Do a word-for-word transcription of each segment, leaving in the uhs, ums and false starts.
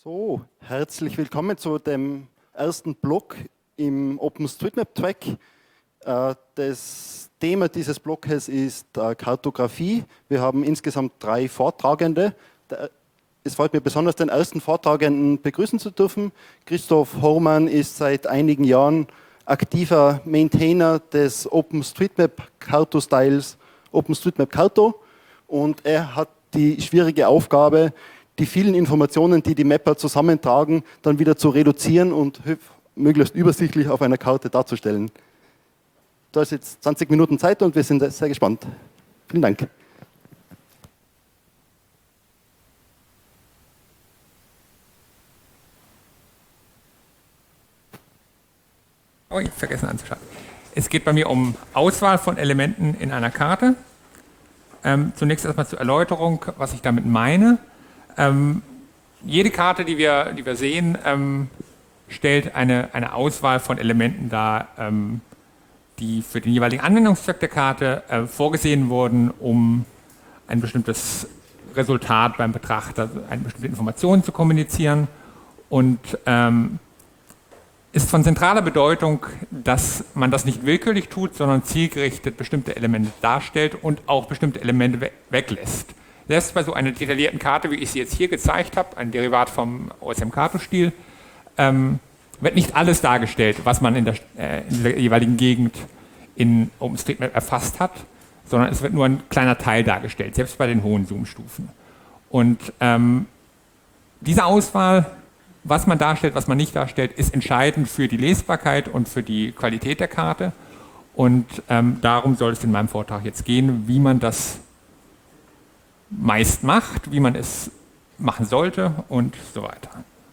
So, herzlich willkommen zu dem ersten Block im OpenStreetMap-Track. Das Thema dieses Blockes ist Kartografie. Wir haben insgesamt drei Vortragende. Es freut mich besonders, den ersten Vortragenden begrüßen zu dürfen. Christoph Hormann ist seit einigen Jahren aktiver Maintainer des OpenStreetMap-Karto-Styles OpenStreetMap Karto und er hat die schwierige Aufgabe, die vielen Informationen, die die Mapper zusammentragen, dann wieder zu reduzieren und möglichst übersichtlich auf einer Karte darzustellen. Du hast jetzt zwanzig Minuten Zeit und wir sind sehr gespannt. Vielen Dank. Oh, ich habe vergessen anzuschalten. Es geht bei mir um Auswahl von Elementen in einer Karte. Ähm, zunächst erstmal zur Erläuterung, was ich damit meine. Ähm, jede Karte, die wir, die wir sehen, ähm, stellt eine, eine Auswahl von Elementen dar, ähm, die für den jeweiligen Anwendungszweck der Karte äh, vorgesehen wurden, um ein bestimmtes Resultat beim Betrachter, eine bestimmte Information zu kommunizieren. Und ähm, ist von zentraler Bedeutung, dass man das nicht willkürlich tut, sondern zielgerichtet bestimmte Elemente darstellt und auch bestimmte Elemente we weglässt. Selbst bei so einer detaillierten Karte, wie ich sie jetzt hier gezeigt habe, ein Derivat vom O S M-Karto-Stil, ähm, wird nicht alles dargestellt, was man in der, äh, in der jeweiligen Gegend in OpenStreetMap erfasst hat, sondern es wird nur ein kleiner Teil dargestellt, selbst bei den hohen Zoom-Stufen. Und ähm, diese Auswahl, was man darstellt, was man nicht darstellt, ist entscheidend für die Lesbarkeit und für die Qualität der Karte. Und ähm, darum soll es in meinem Vortrag jetzt gehen, wie man das meist macht, wie man es machen sollte und so weiter.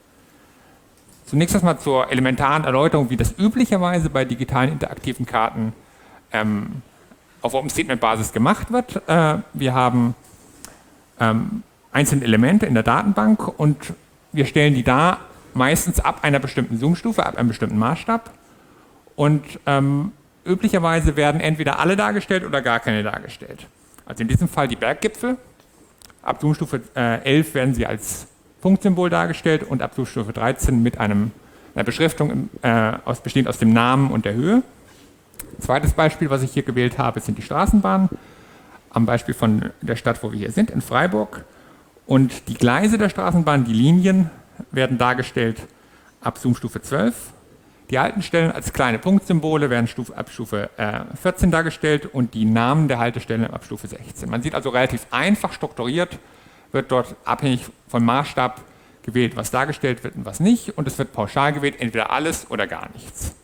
Zunächst erstmal zur elementaren Erläuterung, wie das üblicherweise bei digitalen interaktiven Karten ähm, auf OpenStreetMap-Basis gemacht wird. Äh, wir haben ähm, einzelne Elemente in der Datenbank und wir stellen die dar, meistens ab einer bestimmten Zoom-Stufe, ab einem bestimmten Maßstab. Und ähm, üblicherweise werden entweder alle dargestellt oder gar keine dargestellt. Also in diesem Fall die Berggipfel. Ab Zoom-Stufe äh, elf werden sie als Punktsymbol dargestellt und ab Zoom-Stufe dreizehn mit einem, einer Beschriftung äh, aus, bestehend aus dem Namen und der Höhe. Zweites Beispiel, was ich hier gewählt habe, sind die Straßenbahnen. Am Beispiel von der Stadt, wo wir hier sind, in Freiburg. Und die Gleise der Straßenbahn, die Linien, werden dargestellt ab Zoom-Stufe zwölf. Die Haltestellen als kleine Punktsymbole werden Stufe, ab Stufe äh, vierzehn dargestellt und die Namen der Haltestellen ab Stufe sechzehn. Man sieht also relativ einfach strukturiert, wird dort abhängig vom Maßstab gewählt, was dargestellt wird und was nicht. Und es wird pauschal gewählt, entweder alles oder gar nichts.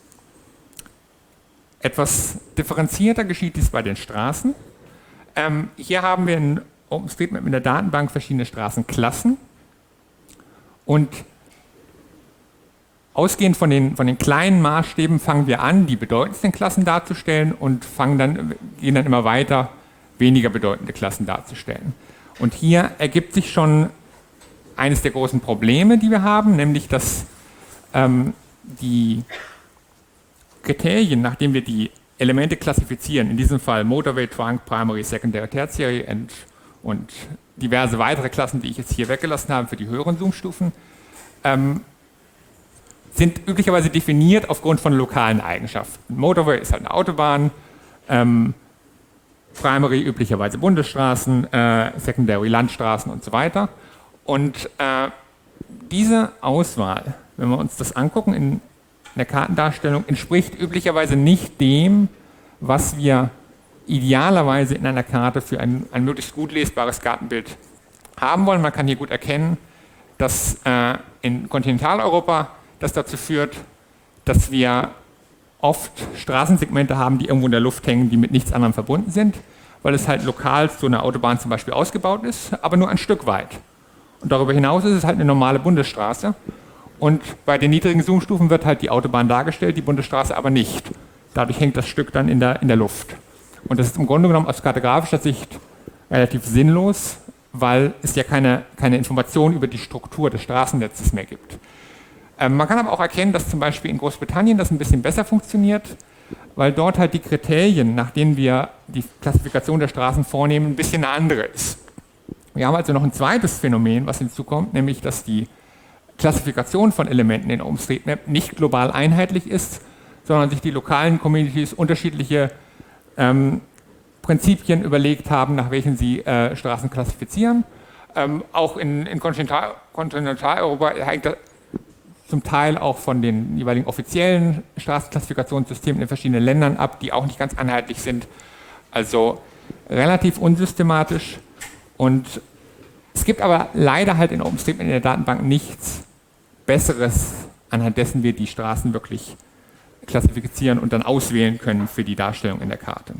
Etwas differenzierter geschieht dies bei den Straßen. Ähm, hier haben wir in OpenStreetMap in der Datenbank verschiedene Straßenklassen. Und ausgehend von den, von den kleinen Maßstäben fangen wir an, die bedeutendsten Klassen darzustellen und fangen dann, gehen dann immer weiter, weniger bedeutende Klassen darzustellen. Und hier ergibt sich schon eines der großen Probleme, die wir haben, nämlich dass ähm, die Kriterien, nachdem wir die Elemente klassifizieren, in diesem Fall Motorway, Trunk, Primary, Secondary, Tertiary and, und diverse weitere Klassen, die ich jetzt hier weggelassen habe für die höheren Zoom-Stufen, ähm, sind üblicherweise definiert aufgrund von lokalen Eigenschaften. Motorway ist halt eine Autobahn, ähm, Primary üblicherweise Bundesstraßen, äh, Secondary Landstraßen und so weiter. Und äh, diese Auswahl, wenn wir uns das angucken in der Kartendarstellung, entspricht üblicherweise nicht dem, was wir idealerweise in einer Karte für ein, ein möglichst gut lesbares Kartenbild haben wollen. Man kann hier gut erkennen, dass äh, in Kontinentaleuropa das dazu führt, dass wir oft Straßensegmente haben, die irgendwo in der Luft hängen, die mit nichts anderem verbunden sind, weil es halt lokal so eine Autobahn zum Beispiel ausgebaut ist, aber nur ein Stück weit. Und darüber hinaus ist es halt eine normale Bundesstraße. Und bei den niedrigen Zoom-Stufen wird halt die Autobahn dargestellt, die Bundesstraße aber nicht. Dadurch hängt das Stück dann in der, in der Luft. Und das ist im Grunde genommen aus kartografischer Sicht relativ sinnlos, weil es ja keine, keine Information über die Struktur des Straßennetzes mehr gibt. Ähm, man kann aber auch erkennen, dass zum Beispiel in Großbritannien das ein bisschen besser funktioniert, weil dort halt die Kriterien, nach denen wir die Klassifikation der Straßen vornehmen, ein bisschen eine andere ist. Wir haben also noch ein zweites Phänomen, was hinzukommt, nämlich dass die Klassifikation von Elementen in OpenStreetMap nicht global einheitlich ist, sondern sich die lokalen Communities unterschiedliche ähm, Prinzipien überlegt haben, nach welchen sie äh, Straßen klassifizieren. Ähm, auch in, in Kontinental, Kontinentaleuropa hängt das zum Teil auch von den jeweiligen offiziellen Straßenklassifikationssystemen in verschiedenen Ländern ab, die auch nicht ganz einheitlich sind. Also relativ unsystematisch. Und es gibt aber leider halt in OpenStreetMap in der Datenbank nichts Besseres, anhand dessen wir die Straßen wirklich klassifizieren und dann auswählen können für die Darstellung in der Karte.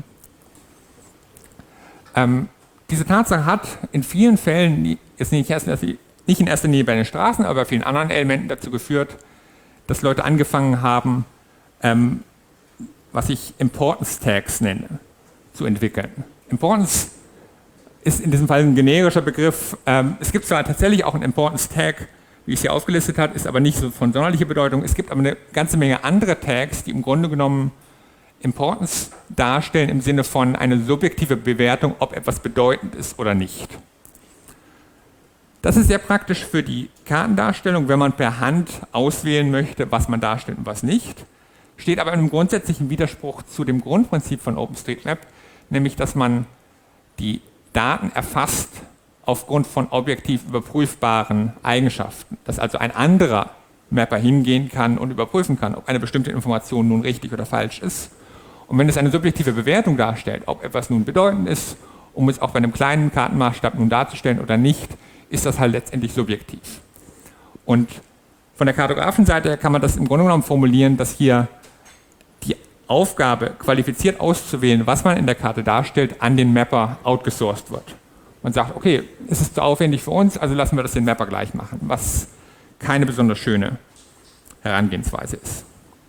Ähm, diese Tatsache hat in vielen Fällen, jetzt nicht erst, nicht in erster Linie bei den Straßen, aber bei vielen anderen Elementen dazu geführt, dass Leute angefangen haben, ähm, was ich Importance Tags nenne, zu entwickeln. Importance ist in diesem Fall ein generischer Begriff. Ähm, es gibt zwar tatsächlich auch einen Importance Tag, wie ich es hier aufgelistet habe, ist aber nicht so von sonderlicher Bedeutung. Es gibt aber eine ganze Menge andere Tags, die im Grunde genommen Importance darstellen im Sinne von eine subjektive Bewertung, ob etwas bedeutend ist oder nicht. Das ist sehr praktisch für die Kartendarstellung, wenn man per Hand auswählen möchte, was man darstellt und was nicht. Steht aber in einem grundsätzlichen Widerspruch zu dem Grundprinzip von OpenStreetMap, nämlich dass man die Daten erfasst aufgrund von objektiv überprüfbaren Eigenschaften. Dass also ein anderer Mapper hingehen kann und überprüfen kann, ob eine bestimmte Information nun richtig oder falsch ist. Und wenn es eine subjektive Bewertung darstellt, ob etwas nun bedeutend ist, um es auch bei einem kleinen Kartenmaßstab nun darzustellen oder nicht, ist das halt letztendlich subjektiv. Und von der Kartografenseite her kann man das im Grunde genommen formulieren, dass hier die Aufgabe, qualifiziert auszuwählen, was man in der Karte darstellt, an den Mapper outgesourced wird. Man sagt, okay, es ist zu aufwendig für uns, also lassen wir das den Mapper gleich machen, was keine besonders schöne Herangehensweise ist.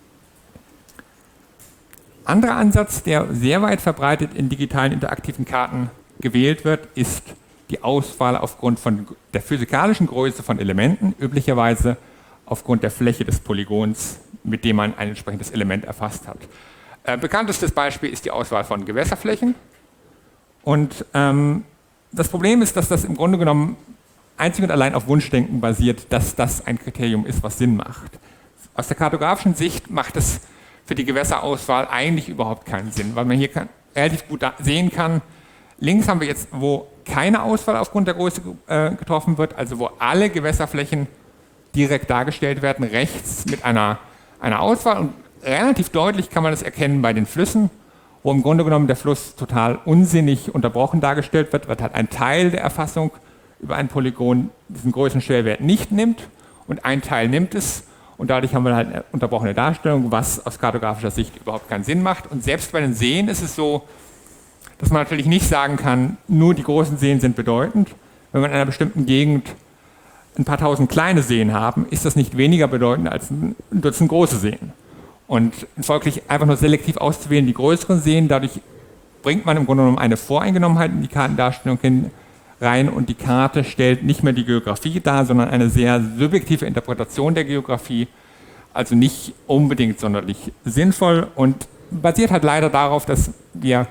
Anderer Ansatz, der sehr weit verbreitet in digitalen interaktiven Karten gewählt wird, ist die Auswahl aufgrund von der physikalischen Größe von Elementen, üblicherweise aufgrund der Fläche des Polygons, mit dem man ein entsprechendes Element erfasst hat. Äh, bekanntestes Beispiel ist die Auswahl von Gewässerflächen. Und ähm, das Problem ist, dass das im Grunde genommen einzig und allein auf Wunschdenken basiert, dass das ein Kriterium ist, was Sinn macht. Aus der kartografischen Sicht macht es für die Gewässerauswahl eigentlich überhaupt keinen Sinn, weil man hier kann, relativ gut sehen kann, links haben wir jetzt, wo keine Auswahl aufgrund der Größe äh, getroffen wird, also wo alle Gewässerflächen direkt dargestellt werden, rechts mit einer, einer Auswahl. Und relativ deutlich kann man das erkennen bei den Flüssen, wo im Grunde genommen der Fluss total unsinnig unterbrochen dargestellt wird, weil halt ein Teil der Erfassung über ein Polygon diesen Größenstellwert nicht nimmt und ein Teil nimmt es. Und dadurch haben wir halt eine unterbrochene Darstellung, was aus kartografischer Sicht überhaupt keinen Sinn macht. Und selbst bei den Seen ist es so, dass man natürlich nicht sagen kann, nur die großen Seen sind bedeutend. Wenn wir in einer bestimmten Gegend ein paar tausend kleine Seen haben, ist das nicht weniger bedeutend als ein Dutzend große Seen. Und folglich einfach nur selektiv auszuwählen die größeren Seen, dadurch bringt man im Grunde genommen eine Voreingenommenheit in die Kartendarstellung hin, rein und die Karte stellt nicht mehr die Geografie dar, sondern eine sehr subjektive Interpretation der Geografie, also nicht unbedingt sonderlich sinnvoll und basiert halt leider darauf, dass wir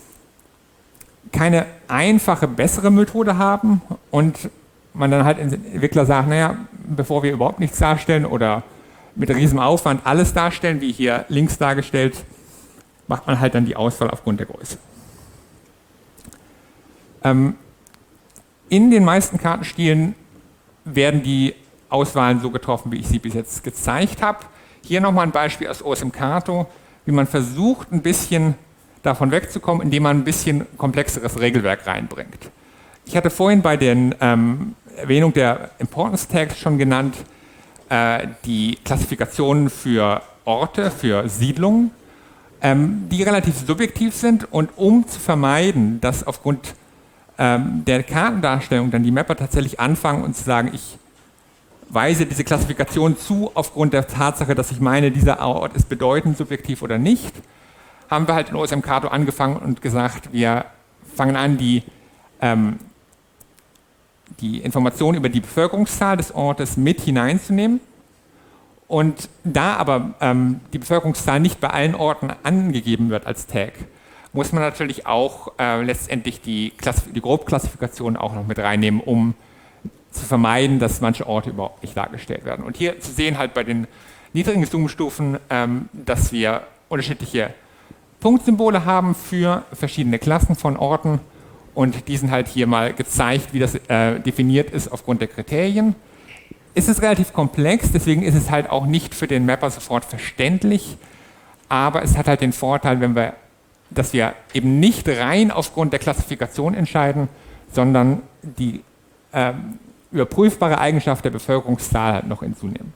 keine einfache, bessere Methode haben und man dann halt als Entwickler sagt, naja, bevor wir überhaupt nichts darstellen oder mit riesem Aufwand alles darstellen, wie hier links dargestellt, macht man halt dann die Auswahl aufgrund der Größe. Ähm, in den meisten Kartenstilen werden die Auswahlen so getroffen, wie ich sie bis jetzt gezeigt habe. Hier nochmal ein Beispiel aus OSM-Kato, wie man versucht, ein bisschen davon wegzukommen, indem man ein bisschen komplexeres Regelwerk reinbringt. Ich hatte vorhin bei der ähm, Erwähnung der Importance Tags schon genannt, äh, die Klassifikationen für Orte, für Siedlungen, ähm, die relativ subjektiv sind und um zu vermeiden, dass aufgrund ähm, der Kartendarstellung dann die Mapper tatsächlich anfangen und zu sagen, ich weise diese Klassifikation zu aufgrund der Tatsache, dass ich meine, dieser Ort ist bedeutend subjektiv oder nicht, haben wir halt in OSM-Kato angefangen und gesagt, wir fangen an, die, ähm, die Informationen über die Bevölkerungszahl des Ortes mit hineinzunehmen. Und da aber ähm, die Bevölkerungszahl nicht bei allen Orten angegeben wird als Tag, muss man natürlich auch äh, letztendlich die, Klassif- die Grobklassifikation auch noch mit reinnehmen, um zu vermeiden, dass manche Orte überhaupt nicht dargestellt werden. Und hier zu sehen halt bei den niedrigen Zoomstufen, ähm, dass wir unterschiedliche Punktsymbole haben für verschiedene Klassen von Orten und die sind halt hier mal gezeigt, wie das äh, definiert ist aufgrund der Kriterien. Es ist relativ komplex, deswegen ist es halt auch nicht für den Mapper sofort verständlich, aber es hat halt den Vorteil, wenn wir, dass wir eben nicht rein aufgrund der Klassifikation entscheiden, sondern die ähm, überprüfbare Eigenschaft der Bevölkerungszahl halt noch hinzunehmen.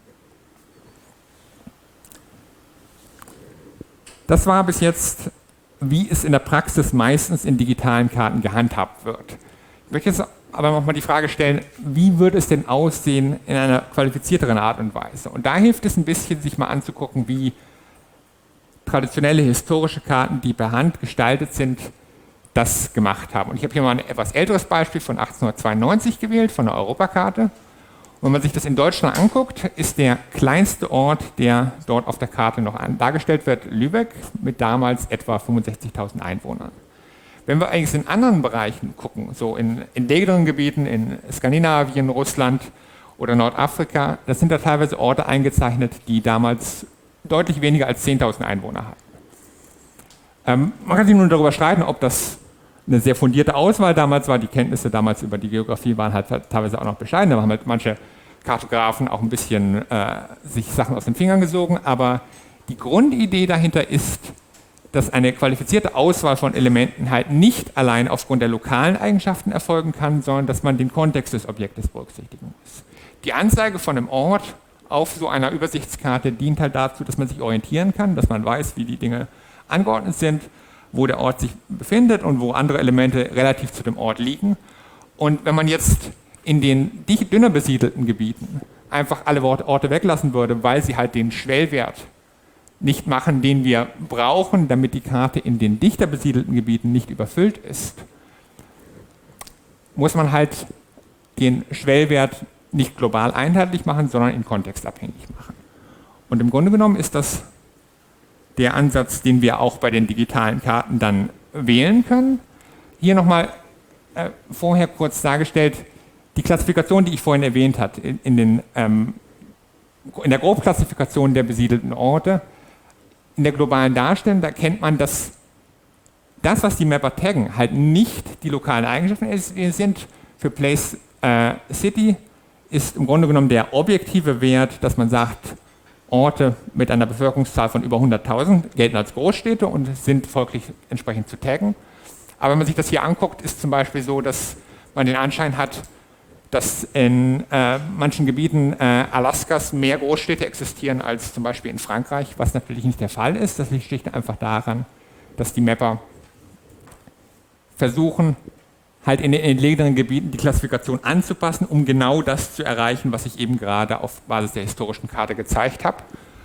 Das war bis jetzt, wie es in der Praxis meistens in digitalen Karten gehandhabt wird. Ich möchte jetzt aber nochmal die Frage stellen, wie würde es denn aussehen in einer qualifizierteren Art und Weise? Und da hilft es ein bisschen, sich mal anzugucken, wie traditionelle historische Karten, die per Hand gestaltet sind, das gemacht haben. Und ich habe hier mal ein etwas älteres Beispiel von achtzehnhundertzweiundneunzig gewählt, von der Europakarte. Wenn man sich das in Deutschland anguckt, ist der kleinste Ort, der dort auf der Karte noch dargestellt wird, Lübeck, mit damals etwa fünfundsechzigtausend Einwohnern. Wenn wir eigentlich in anderen Bereichen gucken, so in entlegeneren Gebieten, in Skandinavien, Russland oder Nordafrika, das sind da teilweise Orte eingezeichnet, die damals deutlich weniger als zehntausend Einwohner hatten. Ähm, man kann sich nun darüber streiten, ob das eine sehr fundierte Auswahl damals war. Die Kenntnisse damals über die Geografie waren halt teilweise auch noch bescheiden. Da haben halt manche Kartografen auch ein bisschen äh, sich Sachen aus den Fingern gesogen. Aber die Grundidee dahinter ist, dass eine qualifizierte Auswahl von Elementen halt nicht allein aufgrund der lokalen Eigenschaften erfolgen kann, sondern dass man den Kontext des Objektes berücksichtigen muss. Die Anzeige von einem Ort auf so einer Übersichtskarte dient halt dazu, dass man sich orientieren kann, dass man weiß, wie die Dinge angeordnet sind, wo der Ort sich befindet und wo andere Elemente relativ zu dem Ort liegen. Und wenn man jetzt in den dicht dünner besiedelten Gebieten einfach alle Orte weglassen würde, weil sie halt den Schwellwert nicht machen, den wir brauchen, damit die Karte in den dichter besiedelten Gebieten nicht überfüllt ist, muss man halt den Schwellwert nicht global einheitlich machen, sondern in kontextabhängig machen. Und im Grunde genommen ist das der Ansatz, den wir auch bei den digitalen Karten dann wählen können. Hier nochmal äh, vorher kurz dargestellt, die Klassifikation, die ich vorhin erwähnt habe, in, in, den, ähm, in der Grobklassifikation der besiedelten Orte, in der globalen Darstellung, da kennt man, dass das, was die Mapper taggen, halt nicht die lokalen Eigenschaften sind. Für Place äh, City ist im Grunde genommen der objektive Wert, dass man sagt, Orte mit einer Bevölkerungszahl von über hunderttausend gelten als Großstädte und sind folglich entsprechend zu taggen. Aber wenn man sich das hier anguckt, ist zum Beispiel so, dass man den Anschein hat, dass in äh, manchen Gebieten äh, Alaskas mehr Großstädte existieren als zum Beispiel in Frankreich, was natürlich nicht der Fall ist. Das liegt schlicht einfach daran, dass die Mapper versuchen, halt in den entlegeneren Gebieten die Klassifikation anzupassen, um genau das zu erreichen, was ich eben gerade auf Basis der historischen Karte gezeigt habe.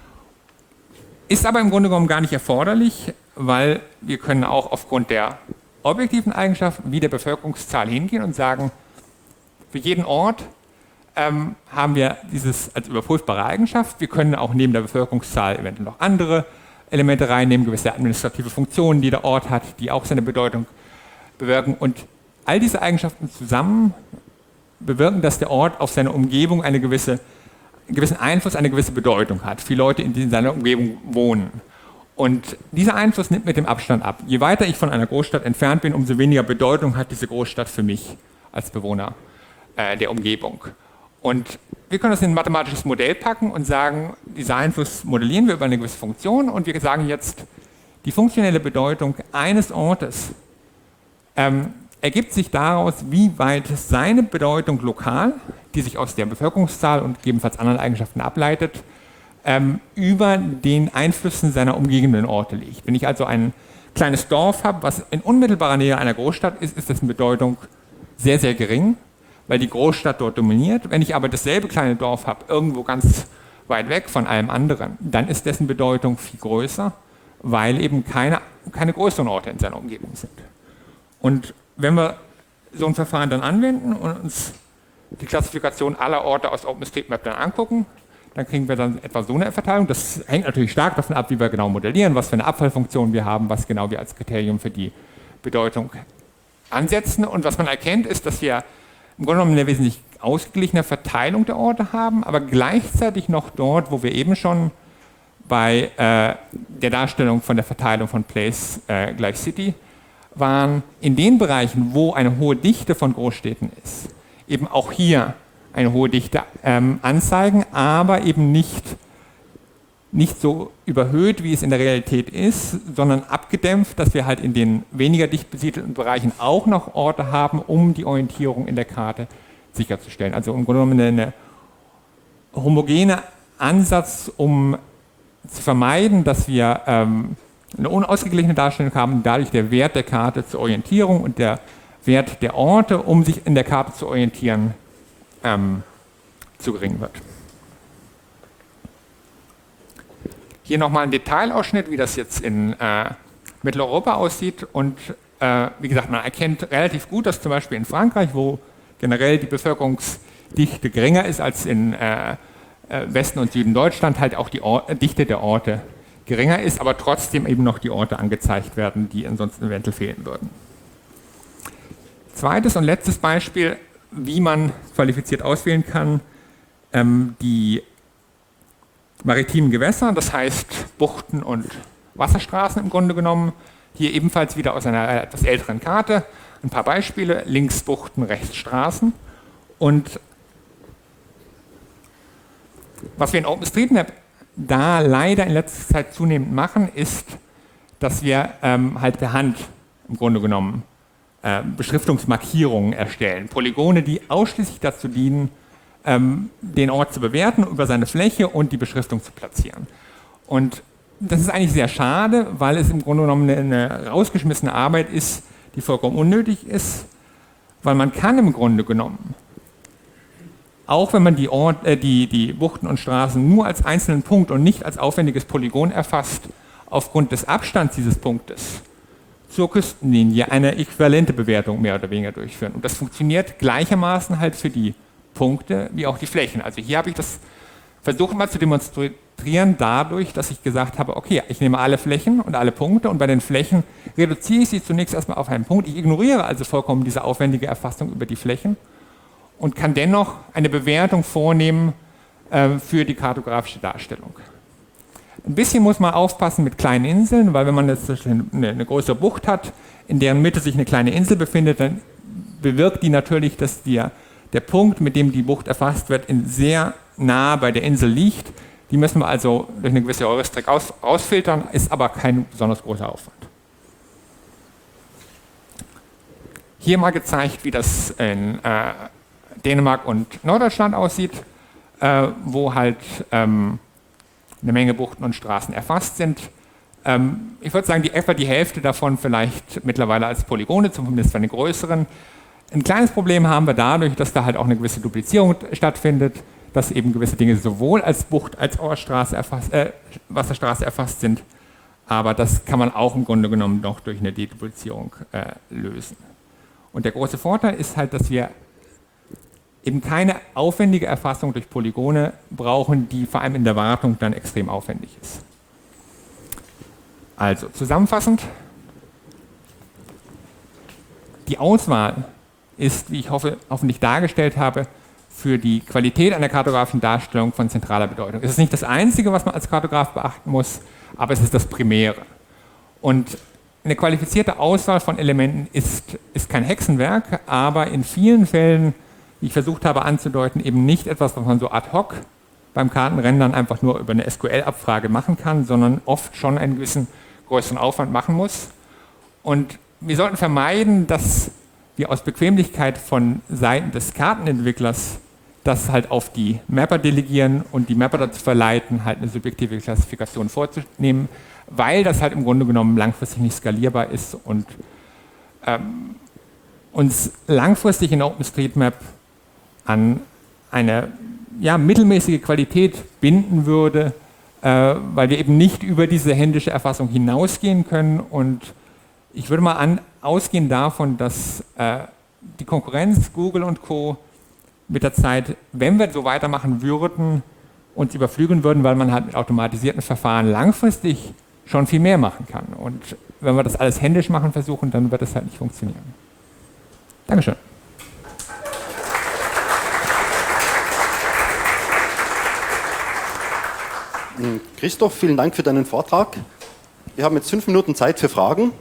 Ist aber im Grunde genommen gar nicht erforderlich, weil wir können auch aufgrund der objektiven Eigenschaften wie der Bevölkerungszahl hingehen und sagen, für jeden Ort ähm, haben wir dieses als überprüfbare Eigenschaft. Wir können auch neben der Bevölkerungszahl eventuell noch andere Elemente reinnehmen, gewisse administrative Funktionen, die der Ort hat, die auch seine Bedeutung bewirken. Und all diese Eigenschaften zusammen bewirken, dass der Ort auf seine Umgebung eine gewisse, einen gewissen Einfluss, eine gewisse Bedeutung hat. Viele Leute in seiner Umgebung wohnen. Und dieser Einfluss nimmt mit dem Abstand ab. Je weiter ich von einer Großstadt entfernt bin, umso weniger Bedeutung hat diese Großstadt für mich als Bewohner äh, der Umgebung. Und wir können das in ein mathematisches Modell packen und sagen, dieser Einfluss modellieren wir über eine gewisse Funktion und wir sagen jetzt, die funktionelle Bedeutung eines Ortes ähm, ergibt sich daraus, wie weit seine Bedeutung lokal, die sich aus der Bevölkerungszahl und gegebenenfalls anderen Eigenschaften ableitet, ähm, über den Einflüssen seiner umgebenden Orte liegt. Wenn ich also ein kleines Dorf habe, was in unmittelbarer Nähe einer Großstadt ist, ist dessen Bedeutung sehr, sehr gering, weil die Großstadt dort dominiert. Wenn ich aber dasselbe kleine Dorf habe, irgendwo ganz weit weg von allem anderen, dann ist dessen Bedeutung viel größer, weil eben keine, keine größeren Orte in seiner Umgebung sind. Und wenn wir so ein Verfahren dann anwenden und uns die Klassifikation aller Orte aus OpenStreetMap dann angucken, dann kriegen wir dann etwa so eine Verteilung. Das hängt natürlich stark davon ab, wie wir genau modellieren, was für eine Abfallfunktion wir haben, was genau wir als Kriterium für die Bedeutung ansetzen. Und was man erkennt, ist, dass wir im Grunde genommen eine wesentlich ausgeglichene Verteilung der Orte haben, aber gleichzeitig noch dort, wo wir eben schon bei äh, der Darstellung von der Verteilung von Place äh, gleich City waren, in den Bereichen, wo eine hohe Dichte von Großstädten ist, eben auch hier eine hohe Dichte ähm, anzeigen, aber eben nicht, nicht so überhöht, wie es in der Realität ist, sondern abgedämpft, dass wir halt in den weniger dicht besiedelten Bereichen auch noch Orte haben, um die Orientierung in der Karte sicherzustellen. Also im Grunde genommen eine homogene Ansatz, um zu vermeiden, dass wir ähm, eine unausgeglichene Darstellung haben, dadurch der Wert der Karte zur Orientierung und der Wert der Orte, um sich in der Karte zu orientieren, ähm, zu gering wird. Hier nochmal ein Detailausschnitt, wie das jetzt in äh, Mitteleuropa aussieht. Und äh, wie gesagt, man erkennt relativ gut, dass zum Beispiel in Frankreich, wo generell die Bevölkerungsdichte geringer ist als in äh, Westen und Süden Deutschland, halt auch die Or- Dichte der Orte geringer ist, aber trotzdem eben noch die Orte angezeigt werden, die ansonsten eventuell fehlen würden. Zweites und letztes Beispiel, wie man qualifiziert auswählen kann, ähm, die maritimen Gewässer, das heißt Buchten und Wasserstraßen im Grunde genommen. Hier ebenfalls wieder aus einer etwas älteren Karte ein paar Beispiele, links Buchten, rechts Straßen. Und was wir in OpenStreetMap da leider in letzter Zeit zunehmend machen, ist, dass wir ähm, halt per Hand im Grunde genommen äh, Beschriftungsmarkierungen erstellen. Polygone, die ausschließlich dazu dienen, ähm, den Ort zu bewerten über seine Fläche und die Beschriftung zu platzieren. Und das ist eigentlich sehr schade, weil es im Grunde genommen eine, eine rausgeschmissene Arbeit ist, die vollkommen unnötig ist, weil man kann im Grunde genommen, auch wenn man die, Ort, äh, die, die Buchten und Straßen nur als einzelnen Punkt und nicht als aufwendiges Polygon erfasst, aufgrund des Abstands dieses Punktes zur Küstenlinie eine äquivalente Bewertung mehr oder weniger durchführen. Und das funktioniert gleichermaßen halt für die Punkte wie auch die Flächen. Also hier habe ich das versucht mal zu demonstrieren dadurch, dass ich gesagt habe, okay, ich nehme alle Flächen und alle Punkte und bei den Flächen reduziere ich sie zunächst erstmal auf einen Punkt. Ich ignoriere also vollkommen diese aufwendige Erfassung über die Flächen und kann dennoch eine Bewertung vornehmen äh, für die kartografische Darstellung. Ein bisschen muss man aufpassen mit kleinen Inseln, weil wenn man jetzt eine, eine größere Bucht hat, in deren Mitte sich eine kleine Insel befindet, dann bewirkt die natürlich, dass die, der Punkt, mit dem die Bucht erfasst wird, in sehr nah bei der Insel liegt. Die müssen wir also durch eine gewisse Heuristik aus, rausfiltern, ist aber kein besonders großer Aufwand. Hier mal gezeigt, wie das in äh, Dänemark und Norddeutschland aussieht, äh, wo halt ähm, eine Menge Buchten und Straßen erfasst sind. Ähm, ich würde sagen, die, etwa die Hälfte davon vielleicht mittlerweile als Polygone, zumindest bei den größeren. Ein kleines Problem haben wir dadurch, dass da halt auch eine gewisse Duplizierung stattfindet, dass eben gewisse Dinge sowohl als Bucht als auch als Straße erfasst, äh, Wasserstraße erfasst sind. Aber das kann man auch im Grunde genommen noch durch eine Deduplizierung äh, lösen. Und der große Vorteil ist halt, dass wir eben keine aufwendige Erfassung durch Polygone brauchen, die vor allem in der Wartung dann extrem aufwendig ist. Also zusammenfassend, die Auswahl ist, wie ich hoffe, hoffentlich dargestellt habe, für die Qualität einer kartografischen Darstellung von zentraler Bedeutung. Es ist nicht das Einzige, was man als Kartograf beachten muss, aber es ist das Primäre. Und eine qualifizierte Auswahl von Elementen ist, ist kein Hexenwerk, aber in vielen Fällen, wie ich versucht habe anzudeuten, eben nicht etwas, was man so ad hoc beim Kartenrendern einfach nur über eine S Q L-Abfrage machen kann, sondern oft schon einen gewissen größeren Aufwand machen muss. Und wir sollten vermeiden, dass wir aus Bequemlichkeit von Seiten des Kartenentwicklers das halt auf die Mapper delegieren und die Mapper dazu verleiten, halt eine subjektive Klassifikation vorzunehmen, weil das halt im Grunde genommen langfristig nicht skalierbar ist und ähm, uns langfristig in OpenStreetMap an eine ja, mittelmäßige Qualität binden würde, äh, weil wir eben nicht über diese händische Erfassung hinausgehen können. Und ich würde mal an, ausgehen davon, dass äh, die Konkurrenz, Google und Co. mit der Zeit, wenn wir so weitermachen würden, uns überflügeln würden, weil man halt mit automatisierten Verfahren langfristig schon viel mehr machen kann. Und wenn wir das alles händisch machen versuchen, dann wird das halt nicht funktionieren. Dankeschön. Christoph, vielen Dank für deinen Vortrag. Wir haben jetzt fünf Minuten Zeit für Fragen.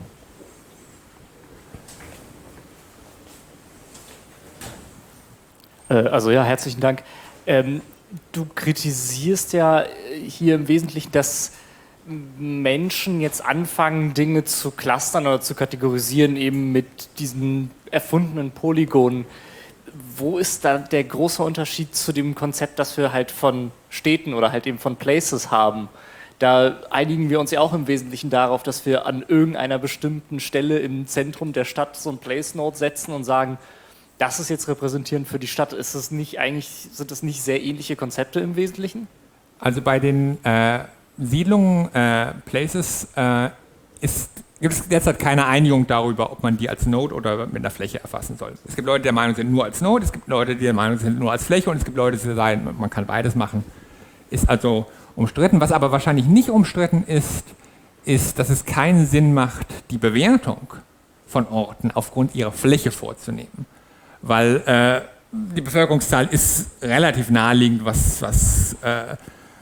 Also ja, herzlichen Dank. Ähm, du kritisierst ja hier im Wesentlichen, dass Menschen jetzt anfangen, Dinge zu clustern oder zu kategorisieren, eben mit diesen erfundenen Polygonen. Wo ist da der große Unterschied zu dem Konzept, das wir halt von Städten oder halt eben von Places haben? Da einigen wir uns ja auch im Wesentlichen darauf, dass wir an irgendeiner bestimmten Stelle im Zentrum der Stadt so ein Place-Node setzen und sagen, das ist jetzt repräsentierend für die Stadt. Ist es nicht eigentlich, sind das nicht sehr ähnliche Konzepte im Wesentlichen? Also bei den äh, Siedlungen, äh, Places, äh, ist, gibt es derzeit keine Einigung darüber, ob man die als Node oder mit einer Fläche erfassen soll. Es gibt Leute, die der Meinung sind, nur als Node, es gibt Leute, die der Meinung sind, nur als Fläche und es gibt Leute, die sagen, man kann beides machen. Ist also umstritten. Was aber wahrscheinlich nicht umstritten ist, ist, dass es keinen Sinn macht, die Bewertung von Orten aufgrund ihrer Fläche vorzunehmen. Weil äh, die Bevölkerungszahl ist relativ naheliegend, was, was äh,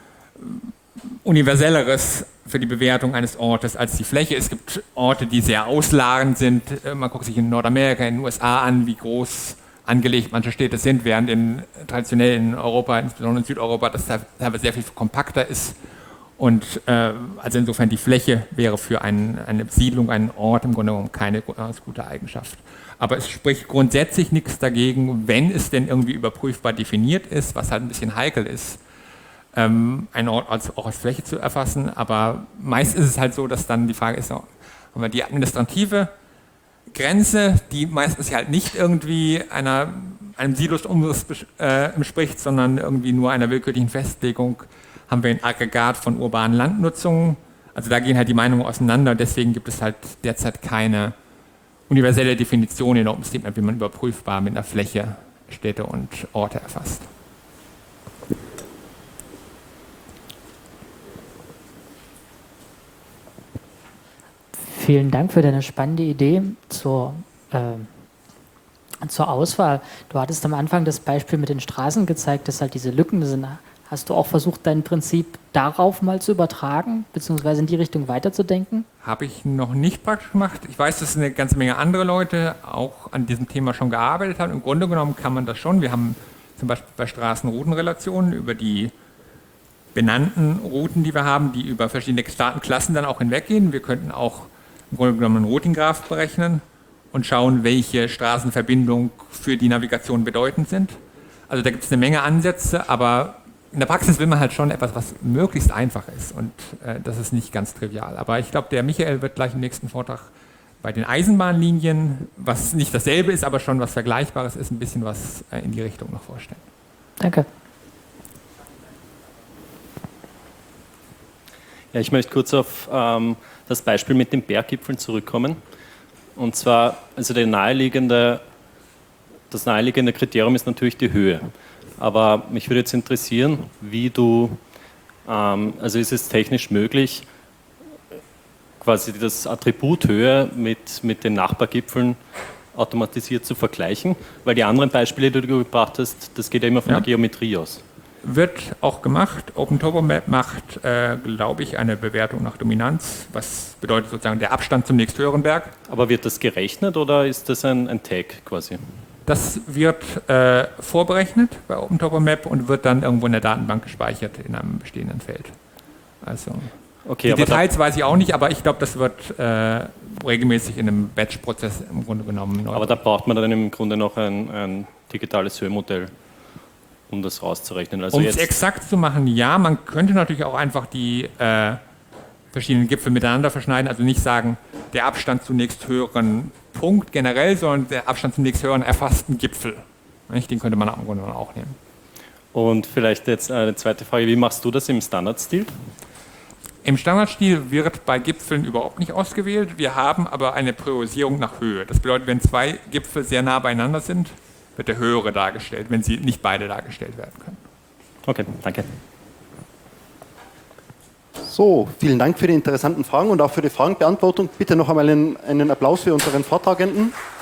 universelleres für die Bewertung eines Ortes als die Fläche. Es gibt Orte, die sehr ausladend sind. Man guckt sich in Nordamerika, in den U S A an, wie groß angelegt manche Städte sind, während in, traditionell in Europa, insbesondere in Südeuropa, das teilweise sehr viel kompakter ist. Und äh, also insofern die Fläche wäre für ein, eine Siedlung, einen Ort im Grunde genommen keine gute Eigenschaft. Aber es spricht grundsätzlich nichts dagegen, wenn es denn irgendwie überprüfbar definiert ist, was halt ein bisschen heikel ist, ähm, einen Ort als, auch als Fläche zu erfassen. Aber meist ist es halt so, dass dann die Frage ist, haben wir die administrative Grenze, die meistens halt nicht irgendwie einer, einem Siedlungsumriss äh, entspricht, sondern irgendwie nur einer willkürlichen Festlegung, haben wir ein Aggregat von urbanen Landnutzungen. Also da gehen halt die Meinungen auseinander. Deswegen gibt es halt derzeit keine universelle Definition in der OpenStreetMap, wie man überprüfbar mit einer Fläche Städte und Orte erfasst. Vielen Dank für deine spannende Idee zur, äh, zur Auswahl. Du hattest am Anfang das Beispiel mit den Straßen gezeigt, dass halt diese Lücken sind. Hast du auch versucht, dein Prinzip darauf mal zu übertragen, beziehungsweise in die Richtung weiterzudenken? Habe ich noch nicht praktisch gemacht. Ich weiß, dass eine ganze Menge andere Leute auch an diesem Thema schon gearbeitet haben. Im Grunde genommen kann man das schon. Wir haben zum Beispiel bei Straßenroutenrelationen über die benannten Routen, die wir haben, die über verschiedene Datenklassen dann auch hinweggehen. Wir könnten auch im Grunde genommen einen Routing-Graph berechnen und schauen, welche Straßenverbindungen für die Navigation bedeutend sind. Also da gibt es eine Menge Ansätze, aber in der Praxis will man halt schon etwas, was möglichst einfach ist und äh, das ist nicht ganz trivial. Aber ich glaube, der Michael wird gleich im nächsten Vortrag bei den Eisenbahnlinien, was nicht dasselbe ist, aber schon was Vergleichbares ist, ein bisschen was äh, in die Richtung noch vorstellen. Danke. Ja, ich möchte kurz auf ähm, das Beispiel mit den Berggipfeln zurückkommen. Und zwar, also der naheliegende, das naheliegende Kriterium ist natürlich die Höhe. Aber mich würde jetzt interessieren, wie du, ähm, also ist es technisch möglich, quasi das Attribut Höhe mit, mit den Nachbargipfeln automatisiert zu vergleichen? Weil die anderen Beispiele, die du gebracht hast, das geht ja immer von ja. der Geometrie aus. Wird auch gemacht. OpenTopoMap macht, äh, glaube ich, eine Bewertung nach Dominanz, was bedeutet sozusagen der Abstand zum nächsthöheren Berg. Aber wird das gerechnet oder ist das ein, ein Tag quasi? Das wird äh, vorberechnet bei OpenTopoMap und wird dann irgendwo in der Datenbank gespeichert in einem bestehenden Feld. Also okay, die Details weiß ich auch nicht, aber ich glaube, das wird äh, regelmäßig in einem Batch-Prozess im Grunde genommen. Aber da braucht man dann im Grunde noch ein, ein digitales Höhenmodell, um das rauszurechnen. Also um es exakt zu machen, ja, man könnte natürlich auch einfach die äh, verschiedenen Gipfel miteinander verschneiden, also nicht sagen, der Abstand zum nächsthöheren Punkt generell, sondern der Abstand zum nächsthöheren erfassten Gipfel. Den könnte man im Grunde auch nehmen. Und vielleicht jetzt eine zweite Frage, wie machst du das im Standardstil? Im Standardstil wird bei Gipfeln überhaupt nicht ausgewählt, wir haben aber eine Priorisierung nach Höhe. Das bedeutet, wenn zwei Gipfel sehr nah beieinander sind, wird der höhere dargestellt, wenn sie nicht beide dargestellt werden können. Okay, danke. So, vielen Dank für die interessanten Fragen und auch für die Fragenbeantwortung. Bitte noch einmal einen, einen Applaus für unseren Vortragenden.